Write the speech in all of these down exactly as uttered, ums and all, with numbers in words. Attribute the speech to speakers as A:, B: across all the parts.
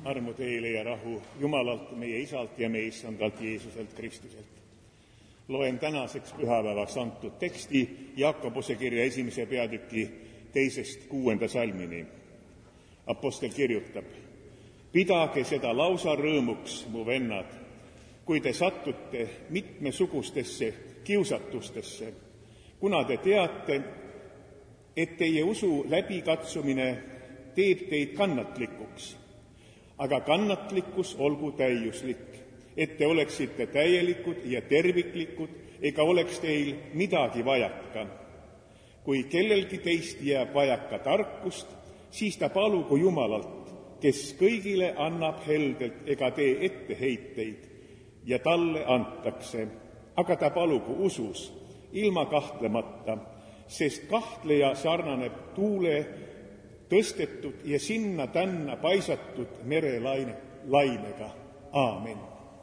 A: Armu teile ja rahu Jumalalt, meie Isalt ja meie Issandalt Jeesuselt Kristuselt. Loen tänaseks pühapäevaks antud teksti Jaakobuse kirja esimese peatüki teisest kuuenda salmini. Apostel kirjutab: Pidage seda lausa rõõmuks, mu vennad, kui te satute mitmesugustesse kiusatustesse, kuna te teate, et teie usu läbikatsumine teeb teid kannatlikuks. Aga kannatlikkus olgu täiuslik, et te oleksite täielikud ja terviklikud, ega oleks teil midagi vajaka. Kui kellelgi teist jääb vajaka tarkust, siis ta palugu Jumalalt, kes kõigile annab heldelt ega tee etteheiteid, ja talle antakse. Aga ta palugu usus, ilma kahtlemata, sest kahtleja sarnaneb tuule tõstetud ja sinna tänna paisatud merelaine lainega. Aamen.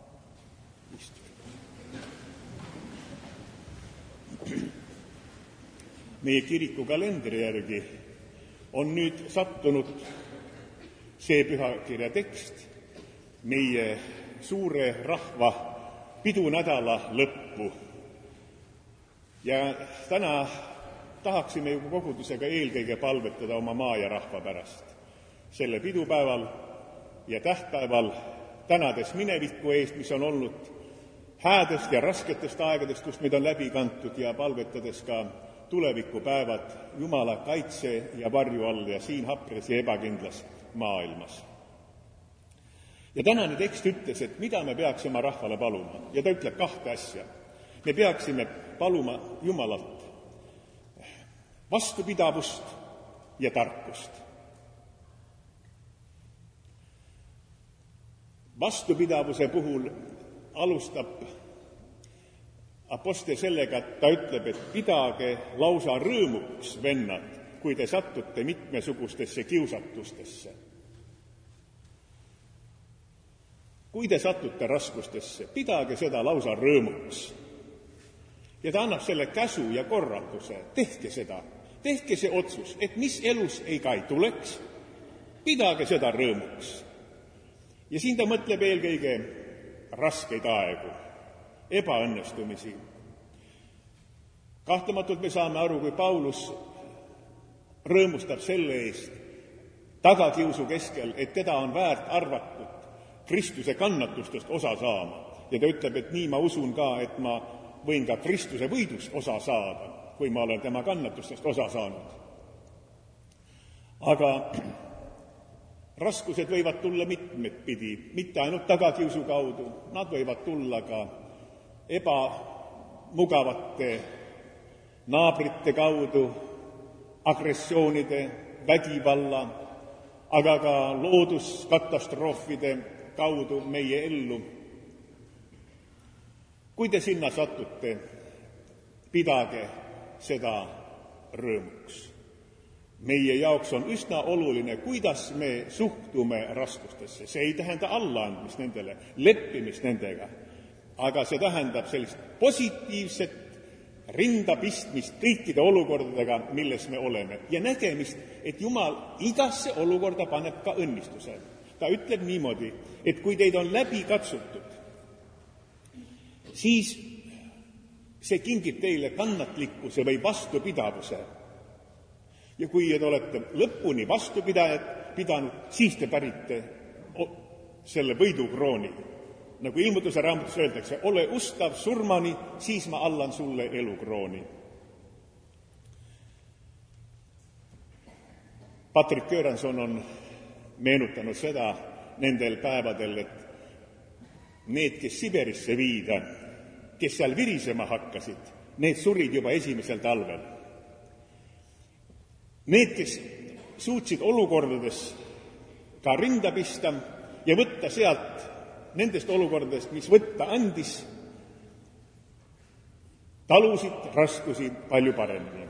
A: Meie kiriku kalendri järgi on nüüd sattunud see pühakirja tekst meie suure rahva pidunädala lõppu. Ja täna tahaksime ju kogudusega eelkõige palvetada oma maa ja rahva pärast. Selle pidupäeval ja tähtpäeval tänades mineviku eest, mis on olnud häädest ja rasketest aegadest, kust meid on läbi kantud, ja palvetades ka tulevikupäevad Jumala kaitse ja varju all ja siin hapres ja ebakindlas maailmas. Ja tänane tekst ütles, et mida me peaksime rahvale paluma. Ja ta ütleb kahte asja. Me peaksime paluma Jumalalt vastupidavust ja tarkust. Vastupidavuse puhul alustab apostel sellega, et ta ütleb, et pidage lausa rõõmuks, vennad, kui te satute mitmesugustesse kiusatustesse. Kui te satute raskustesse, pidage seda lausa rõõmuks. Ja ta annab selle käsu ja korralduse, tehke seda. Tehke see otsus, et mis elus ei ka ei tuleks, pidage seda rõõmuks. Ja siin ta mõtleb eelkõige raskeid aegu, ebaõnnestumisi. Kahtlematult me saame aru, kui Paulus rõõmustab selle eest tagakiusu keskel, et teda on väärt arvatud Kristuse kannatustest osa saama. Ja ta ütleb, et nii ma usun ka, et ma võin ka Kristuse võidust osa saada, kui ma olen tema kannatustest osa saanud. Aga raskused võivad tulla mitmed pidi, mitte ainult tagakiusu kaudu, nad võivad tulla ka ebamugavate naabrite kaudu, agressioonide, vägivalla, aga ka looduskatastroofide kaudu meie ellu. Kui te sinna satute, pidage seda rõõmuks. Meie jaoks on üsna oluline, kuidas me suhtume raskustesse. See ei tähenda allaandmist nendele, leppimist nendega, aga see tähendab sellist positiivset rindapistmist kõikide olukordadega, milles me oleme, ja nägemist, et Jumal igasse olukorda paneb ka õnnistuse. Ta ütleb niimoodi, et kui teid on läbi katsutud, siis see kingib teile kannatlikkuse või vastupidavuse. Ja kui te olete lõpuni vastupidajad pidanud, siis te pärite selle võidukrooni. Nagu Ilmutuse raamatus öeldakse, ole ustav surmani, siis ma allan sulle elukrooni. Patrick Göransson on meenutanud seda nendel päevadel, et need, kes Siberisse viida, kes seal virisema hakkasid, need surid juba esimesel talvel. Need, kes suutsid olukordades ka rinda pista ja võtta sealt nendest olukordadest, mis võtta andis, talusid raskusi palju paremini.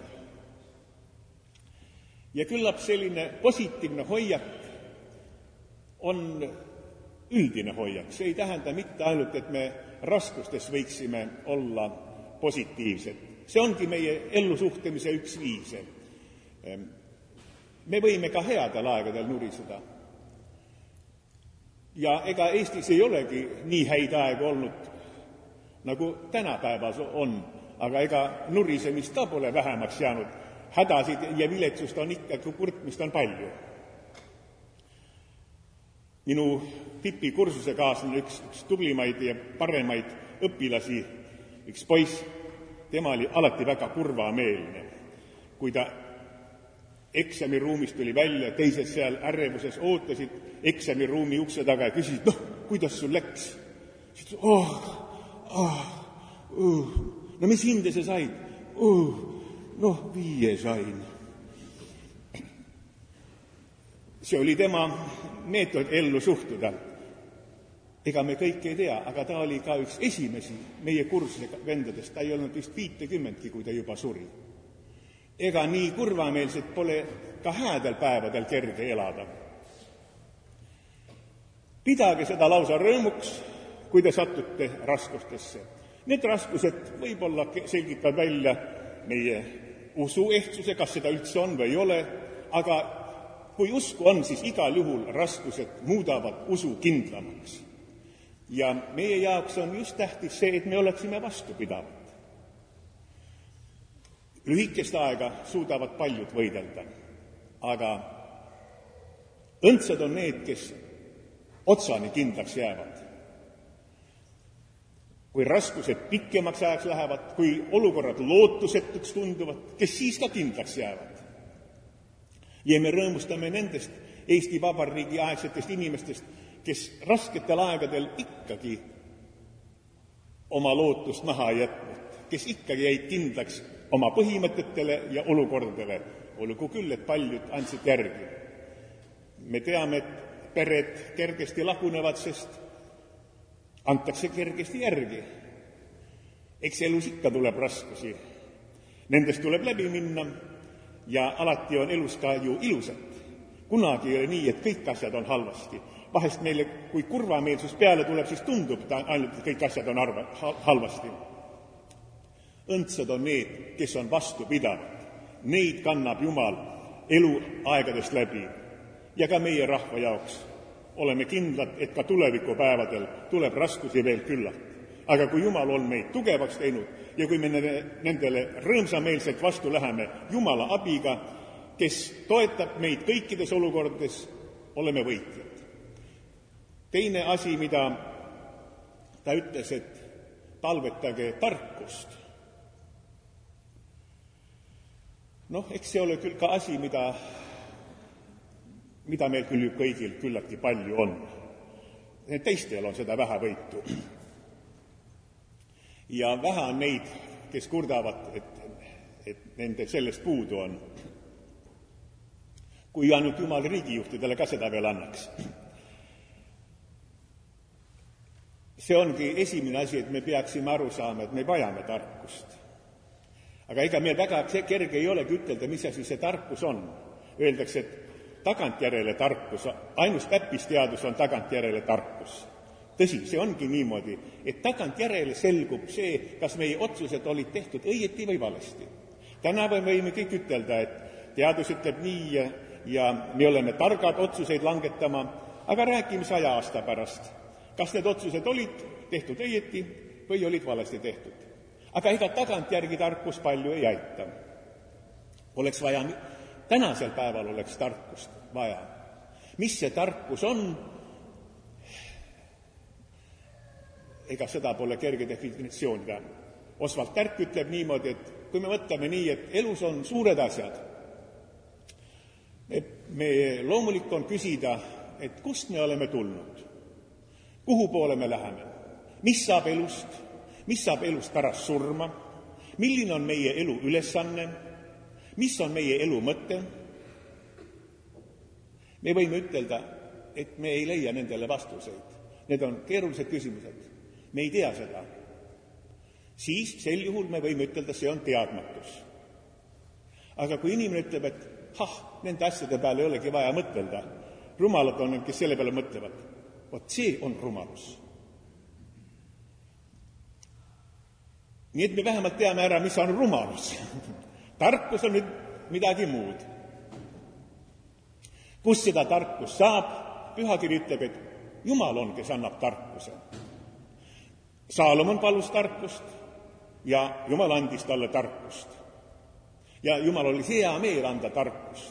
A: Ja küllap selline positiivne hoiak on üldine hoiak. See ei tähenda mitte ainult, et me raskustes võiksime olla positiivsed. See ongi meie ellusuhtlemise üks viise. Me võime ka headel aegadel nuriseda. Ja ega Eestis ei olegi nii häid aegu olnud, nagu tänapäevas on, aga ega nurisemist ka pole vähemaks jäänud. Hädasid ja viletsust on ikka, kui kurtmist on palju. Minu tipikursuse kaaslane, üks, üks tublimaid ja paremaid õpilasi, üks poiss, tema oli alati väga kurvameelne. Kui ta eksamiruumist tuli välja, teised seal ärrevuses ootasid eksamiruumi ukse taga ja küsisid, noh, kuidas sul läks? Siis, oh, oh, uh, no mis hinde sa said? Uh, noh, viie sain. See oli tema meetod ellu suhtuda. Ega me kõik ei tea, aga ta oli ka üks esimesi meie kursuse vendadest. Ta ei olnud vist viitekümmentki, kui ta juba suri. Ega nii kurvameelselt pole ka häädel päevadel kerge elada. Pidage seda lausa rõõmuks, kui te satute raskustesse. Need raskused võib-olla selgitavad välja meie usu ehtsuse, kas seda üldse on või ei ole, aga kui usku on, siis igal juhul raskused muudavad usu kindlamaks. Ja meie jaoks on just tähtis see, et me oleksime vastupidavad. Lühikest aega suudavad paljud võidelda, aga õndsad on need, kes otsani kindlaks jäävad. Kui raskused pikemaks ajaks lähevad, kui olukorrad lootusetuks tunduvad, kes siis ka kindlaks jäävad. Ja me rõõmustame nendest Eesti Vabariigi aegsetest inimestest, kes rasketel aegadel ikkagi oma lootust maha ei jätnud, kes ikkagi jäid kindlaks oma põhimõtetele ja olukordadele, olgu küll, et paljud andsid järgi. Me teame, et pered kergesti lagunevad, sest antakse kergesti järgi. Eks elus ikka tuleb raskusi. Nendest tuleb läbi minna ja alati on elus ka ju ilusat. Kunagi ei ole nii, et kõik asjad on halvasti. Vahest meile, kui kurvameelsus peale tuleb, siis tundub, et ainult kõik asjad on arva, halvasti. Õndsad on need, kes on vastupidavad. Neid kannab Jumal elu aegadest läbi. Ja ka meie rahva jaoks oleme kindlad, et ka tulevikupäevadel tuleb raskusi veel küllalt. Aga kui Jumal on meid tugevaks teinud ja kui me nendele rõõmsameelselt vastu läheme Jumala abiga, kes toetab meid kõikides olukordades, oleme võitjad. Teine asi, mida ta ütles, et palvetage tarkust. Noh, eks see ole küll ka asi, mida, mida meil küll kõigil küllaltki palju on. Teistel on seda vähe võitu. Ja vähe on neid, kes kurdavad, et, et nende sellest puudu on. Kui ainult Jumal riigijuhtidele ka seda veel annaks. See ongi esimene asi, et me peaksime aru saama, et me vajame tarkust. Aga ega meil väga kerge ei olegi ütelda, mis asi see tarkus on. Öeldakse, et tagantjärele tarkus, ainus täppisteadus on tagantjärele tarkus. Tõsi, see ongi niimoodi, et tagantjärele selgub see, kas meie otsused olid tehtud õieti või valesti. Täna võime kõik ütelda, et teadus ütleb nii ja, ja me oleme targad otsuseid langetama, aga räägime saja aasta pärast. Kas need otsused olid tehtud õieti või olid valesti tehtud? Aga ega tagantjärgi tarkus palju ei aita. Oleks vaja, tänasel päeval oleks tarkust vaja. Mis see tarkus on? Ega seda pole kerge definitsioonida. Osvald Tärk ütleb niimoodi, et kui me mõtleme nii, et elus on suured asjad, me, me loomulik on küsida, et kust me oleme tulnud, kuhu poole me läheme, mis saab elust, mis saab elust pärast surma, milline on meie elu ülesanne, mis on meie elu mõte. Me võime ütelda, et me ei leia nendele vastuseid. Need on keerulised küsimused. Me ei tea seda. Siis sel juhul me võime ütelda, see on teadmatus. Aga kui inimene ütleb, et hah, nende asjade peale ei olegi vaja mõtelda, rumalad on, kes selle peale mõtlevad, vot see on rumalus. Nii et me vähemalt teame ära, mis on rumalus. Tarkus on nüüd midagi muud. Kus seda tarkus saab? Pühakiri ütleb, et Jumal on, kes annab tarkuse. Saalomon palus tarkust ja Jumal andis talle tarkust. Ja Jumal oli hea meel anda tarkust.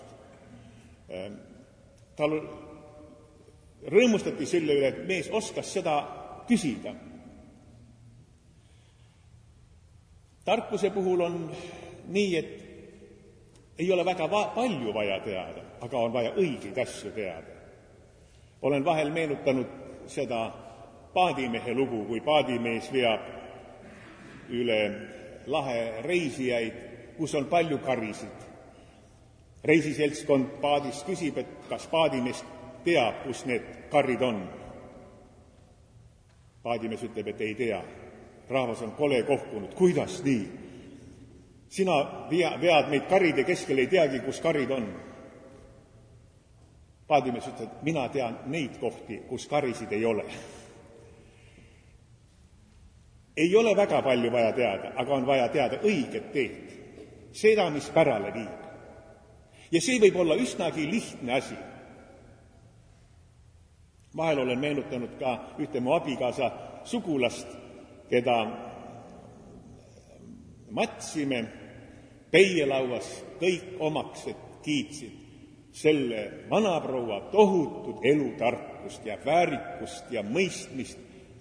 A: Tal rõõmustati selle üle, et mees oskas seda küsida. Tarkuse puhul on nii, et ei ole väga va- palju vaja teada, aga on vaja õigeid asju teada. Olen vahel meenutanud seda paadimehe lugu, kui paadimees veab üle lahe reisijaid, kus on palju karisid. Reisiseltskond paadis küsib, et kas paadimees teab, kus need karrid on. Paadimees ütleb, et ei tea. Rahvas on kole kohkunud. Kuidas nii? Sina vead meid karide keskel, ei teagi, kus karid on. Paadimees ütleb, et mina tean neid kohti, kus karisid ei ole. Ei ole väga palju vaja teada, aga on vaja teada õiget teed. Seda, mis pärale viib. Ja see võib olla üsnagi lihtne asi. Vahel olen meenutanud ka ühte mu abikaasa sugulast, keda matsime peielauas, kõik omaksed kiitsid selle vanaproua tohutut elutarkust ja väärikust ja mõistmist.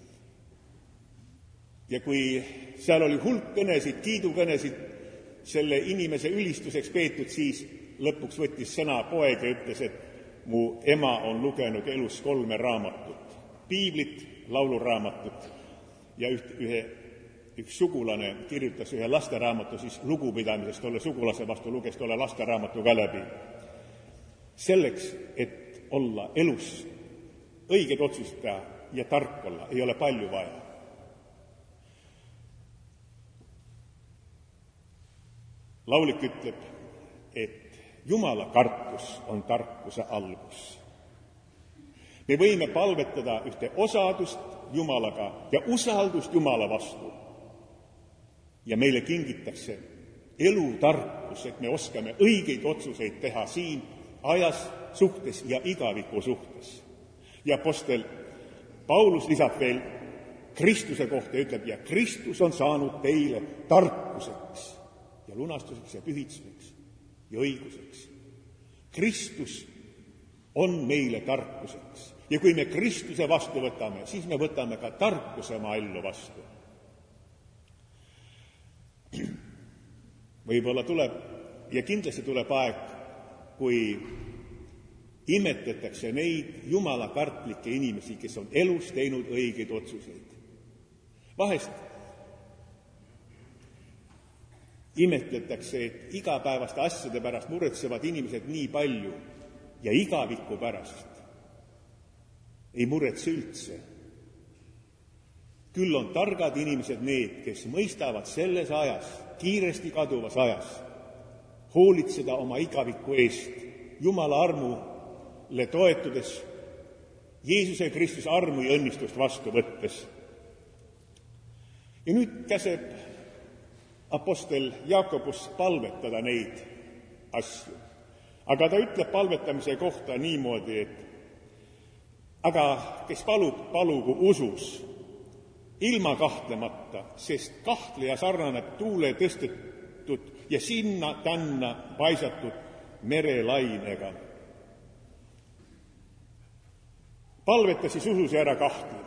A: Ja kui seal oli hulk kõnesid, kiidukõnesid selle inimese ülistuseks peetud, siis lõpuks võttis sõna poeg ja ütles, et mu ema on lugenud elus kolme raamatut. Piiblit, lauluraamatut ja üht, ühe, üks sugulane kirjutas ühe lasteraamatu, siis lugupidamisest tolle sugulase vastu luges tolle lasteraamatu ka läbi. Selleks, et olla elus õiged otsused teha ja tark olla, ei ole palju vaja. Laulik ütleb, et Jumala kartus on tarkuse algus. Me võime palvetada ühte osadust Jumalaga ja usaldust Jumala vastu. Ja meile kingitakse elutarkus, et me oskame õigeid otsuseid teha siin ajas suhtes ja igaviku suhtes. Ja apostel Paulus lisab veel Kristuse kohta ja ütleb, ja Kristus on saanud teile tarkuseks ja lunastuseks ja pühitsuseks ja õiguseks. Kristus on meile tarkuseks. Ja kui me Kristuse vastu võtame, siis me võtame ka tarkuse oma ellu vastu. Võib-olla tuleb, ja kindlasti tuleb aeg, kui imetletakse neid jumala kartlikke inimesi, kes on elus teinud õigeid otsuseid. Vahest imetletakse, et igapäevaste asjade pärast muretsevad inimesed nii palju ja igaviku pärast ei muretse üldse. Küll on targad inimesed need, kes mõistavad selles ajas, kiiresti kaduvas ajas, hoolitseda oma igaviku eest, Jumala armule toetudes, Jeesuse Kristuse armu ja õnnistust vastu võttes. Ja nüüd käseb apostel Jaakobus palvetada neid asju. Aga ta ütleb palvetamise kohta niimoodi, et aga kes palub, palugu usus, ilma kahtlemata, sest kahtleja sarnaneb tuule tõstetud ja sinna tänna paisatud merelainega. Palveta siis usus ja ära kahtle.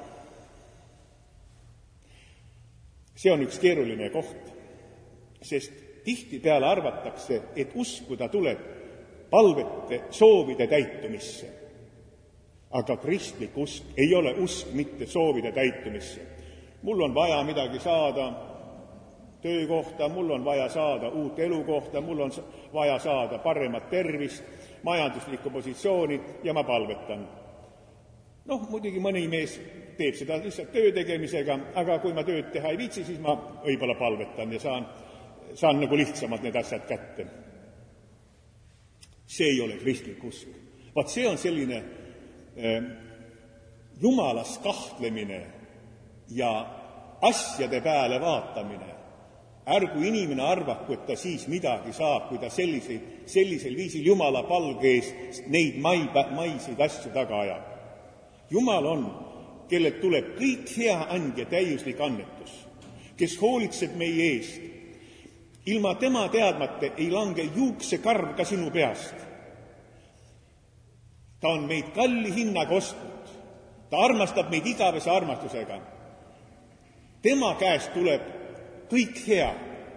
A: See on üks keeruline koht, sest tihtipeale arvatakse, et uskuda tuleb palvete soovide täitumisse. Aga kristlik usk ei ole usk mitte soovide täitumisse. Mul on vaja midagi saada töökohta, mul on vaja saada uut elukohta, mul on vaja saada paremat tervist, majanduslikku positsiooni ja ma palvetan. Noh, muidugi mõni mees teeb seda lihtsalt töö tegemisega, aga kui ma tööd teha ei viitsi, siis ma võib-olla palvetan ja saan, saan nagu lihtsamalt need asjad kätte. See ei ole kristlik usk. Vaat see on selline eh, jumalas kahtlemine ja asjade peale vaatamine. Ärgu inimene arvaku, et ta siis midagi saab, kui ta sellisel, sellisel viisil jumala palge ees neid mai, maiseid asju taga ajab. Jumal on, kellelt tuleb kõik hea andja täiuslik annetus, kes hoolitseb meie eest. Ilma tema teadmata ei lange juuksekarv ka sinu peast. Ta on meid kalli hinnaga ostnud. Ta armastab meid igavese armastusega. Tema käest tuleb kõik hea.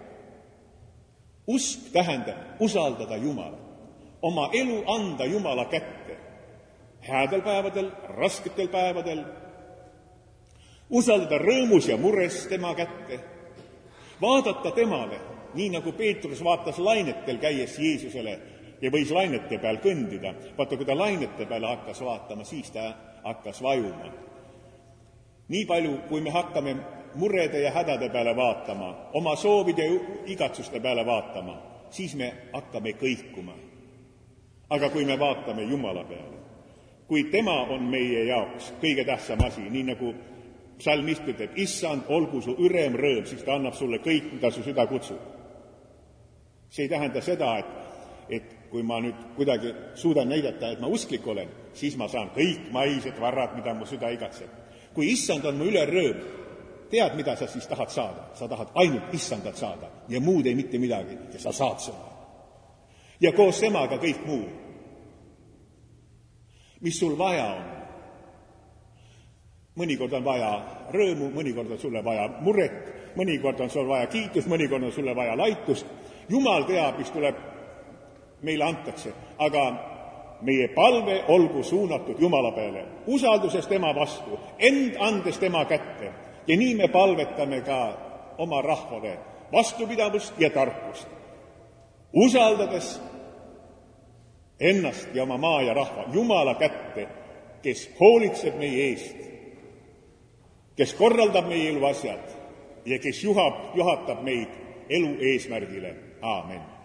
A: Usk tähendab usaldada Jumala. Oma elu anda Jumala kätte. Häädel päevadel, rasketel päevadel. Usaldada rõõmus ja mures tema kätte. Vaadata temale, nii nagu Peetrus vaatas lainetel käies Jeesusele ja võis lainete peal kõndida. Vaata, kui ta lainete peale hakkas vaatama, siis ta hakkas vajuma. Nii palju, kui me hakkame murede ja hädade peale vaatama, oma soovide ja igatsuste peale vaatama, siis me hakkame kõikuma. Aga kui me vaatame Jumala peale, kui tema on meie jaoks kõige tähtsam asi, nii nagu psalmist ütleb, issand, olgu su ürem rõõm, siis ta annab sulle kõik, mida su süda kutsub. See ei tähenda seda, et, et kui ma nüüd kuidagi suudan näidata, et ma usklik olen, siis ma saan kõik maised varrad, mida mu süda igatseb. Kui issand on mu üle rõõm, tead, mida sa siis tahad saada? Sa tahad ainult issandat saada ja muud ei mitte midagi ja sa saad seda. Ja koos temaga kõik muu, mis sul vaja on. Mõnikord on vaja rõõmu, mõnikord on sulle vaja muret, mõnikord on sul vaja kiitust, mõnikord on sulle vaja laitust. Jumal teab, mis tuleb meile antakse, aga meie palve olgu suunatud Jumala peale, usalduses tema vastu, end andes tema kätte. Ja nii me palvetame ka oma rahvale vastupidavust ja tarkust, usaldades ennast ja oma maa ja rahva Jumala kätte, kes hoolitseb meie eest, kes korraldab meie elu asjad ja kes juhab, juhatab meid elu eesmärgile. Aamen.